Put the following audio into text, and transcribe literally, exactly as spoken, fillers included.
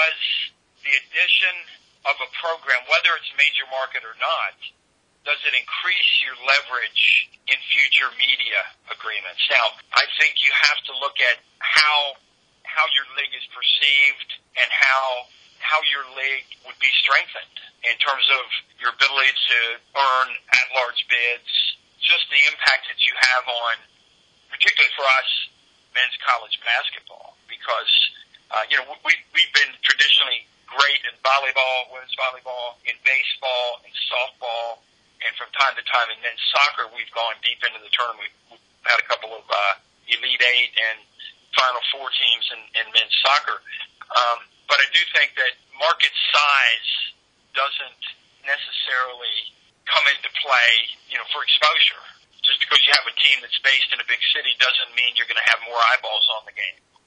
does the addition of a program, whether it's major market or not, does it increase your leverage in future media agreements? Now, I think you have to look at how how your league is perceived and how how your league would be strengthened in terms of your ability to earn at-large bids, just the impact that you have on, particularly for us, men's college basketball, because, uh, you know, we, we've been traditionally great in volleyball, women's volleyball, in baseball, in softball, and from time to time in men's soccer, we've gone deep into the tournament. We've had a couple of uh, Elite Eight and Final Four teams in, in men's soccer. Um, but I do think that market size doesn't necessarily come into play, you know, for exposure. Just because you have a team that's based in a big city doesn't mean you're going to have more eyeballs on the game.